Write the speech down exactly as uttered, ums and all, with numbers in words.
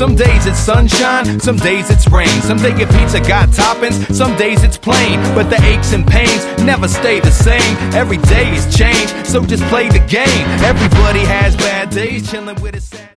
Some days it's sunshine, some days it's rain. Some day your pizza got toppings, some days it's plain. But the aches and pains never stay the same. Every day is change, so just play the game. Everybody has bad days, chilling with a sad